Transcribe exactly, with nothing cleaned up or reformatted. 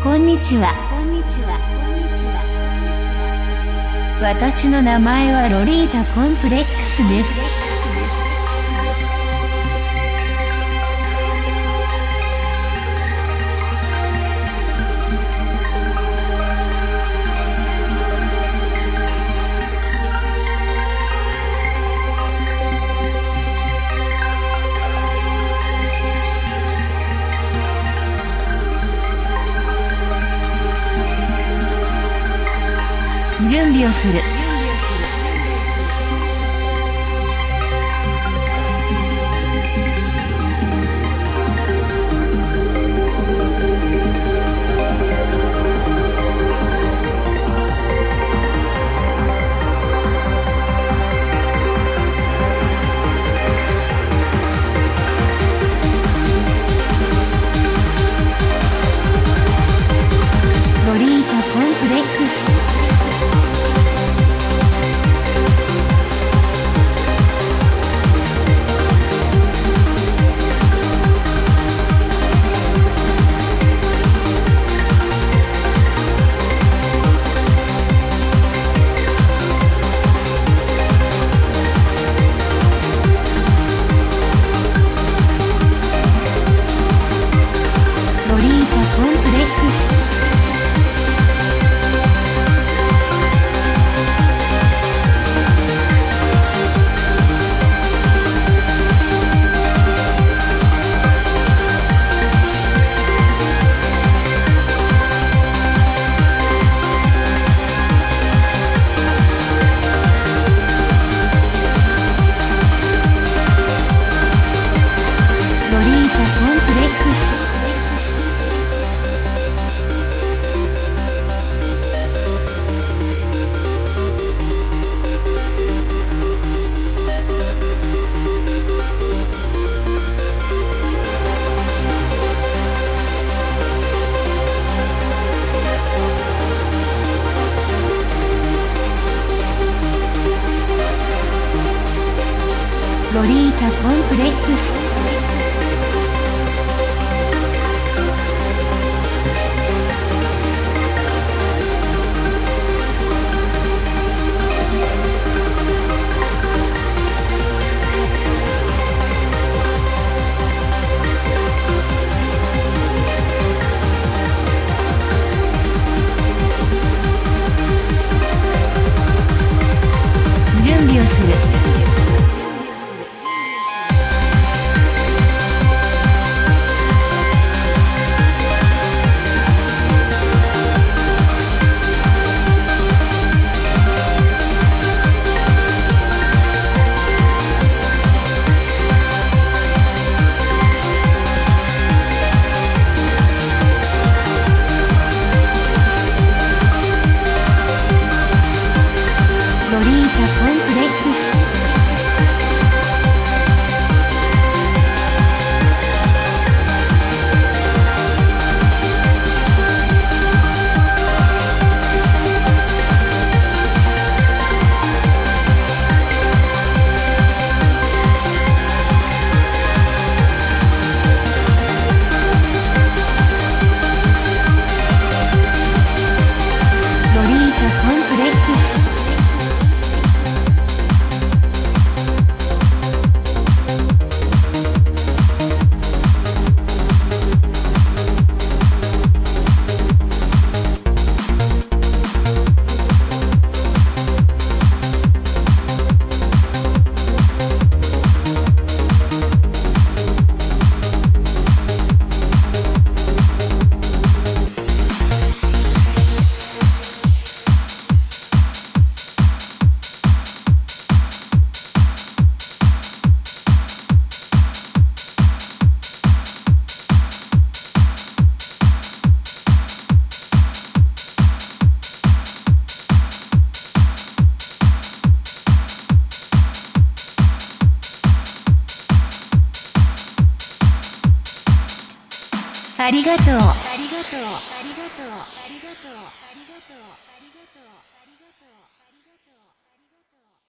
こんにちは。こんにちは。こんにちは。私の名前はロリータコンプレックスです。準備をする。ロリータコンプレックス。ロリータコンプレックス。ロリータコンプレックス。ロリータコンプレックス。準備をする。ロリータコンプレックス。ロリータコンプレックス。ありがとう。ありがとう。ありがとう。ありがとう。